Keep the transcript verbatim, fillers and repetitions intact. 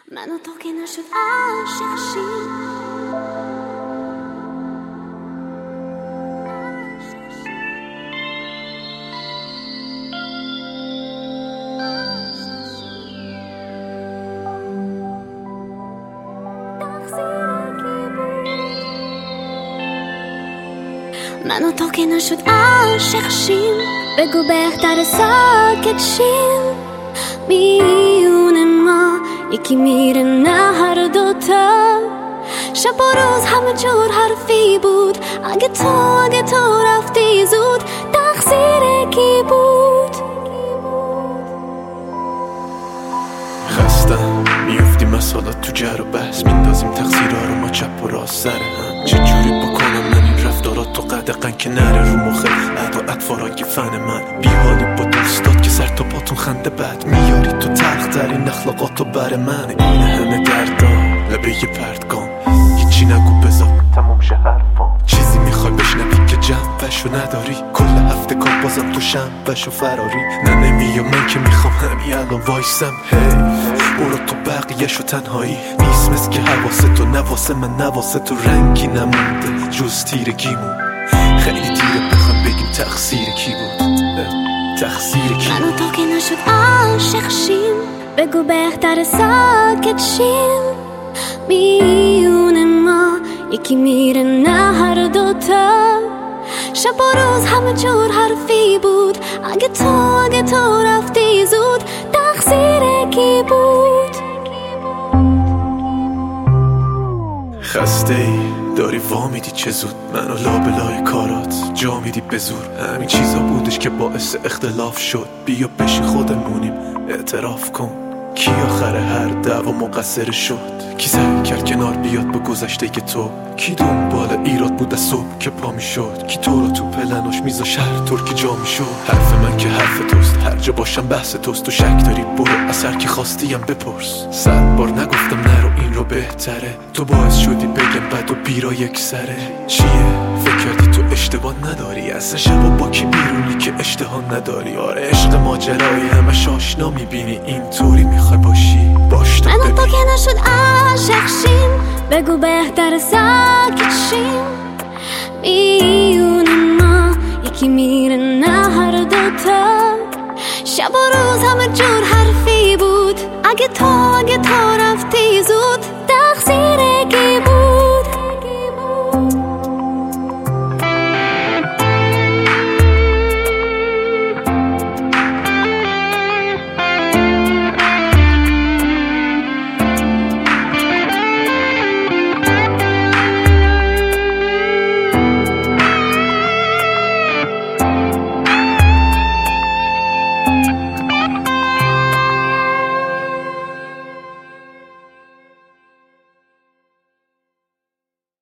من و تو که نشد عاشق شیم. من و تو که نشد عاشق شیم، بگو بهتر ساکت شیم. میونه ما یکی میره نه هر دوتا، شب و روز همه جور حرفی بود. اگه تو اگه تو رفتی زود، تقصیر کی بود؟ خستم میفتیم مسالات تو جر و بحث، میندازیم تقصیرها رو ما چپ و راست سر هم. چجوری بکنم من این رفتارات تو قدقن که نره رو مخه عد و اطفارا که فن من بیحالی با دوستات که سر تا پاتون خنده بد میاری تو تلخ ترین اخلاقاتو بر من. این همه دردا لبه یه پرتگام، هیچی نگو بذار تموم شه حرفام. چیزی میخوای بشنوی که جنبشو نداری، کل هفته کار بازم تو شنبشو فراری. نه نمیام من که میخوام همین الان وایسم. هی برو تو بقیهشو تنهایی نیست مثل که حواسه تو نواسه من نواسه تو رنگی نمونده جز تیرگیمون. خیلی تیره بخوام بگیم تقصیر کی بود، تقصیر کی بود؟ من و تو که نشد عاشق شیم، بگو بهتر ساکت شیم. میونه ما یکی میره نه هر دوتا، شب و روز همه جور حرفی بود. اگه تو اگه تو رفتی زود، تقصیر کی بود؟ خسته ای داری وا میدی چه زود، منو لابلای کارات جا میدی به زور. همین چیزا بودش که باعث اختلاف شد، بیا بشی خودمونیم اعتراف کن. کی آخر هر دعوا مقصر شد؟ کی سعی کرد کنار بیاد با گذشته که تو؟ کی دنبال ایراد بود از صبح که پا میشد؟ کی تو رو تو پلناش میذاش هر طور که جا میشد؟ حرف من که حرف توست، هر جا باشم بحث توست. تو شک داری برو اثر که خواستیم بپرس. صد بار نگفتم نرو این رو بهتره، تو باعث شدی بگم بد و بیرا یک سره. چیه؟ فکر کردی تو اشتباه نداری؟ اصلا شبا با کی بیرونی که اشتها نداری؟ آره عشق ماجرایی همش آشنا میبینی، اینطوری میخوای باشی باش تو. من و تو که نشد عاشق شیم، بگو بهتر ساکت شیم. میونه ما یکی میره نه هر دوتا، شب و روز همه جور حرفی بود.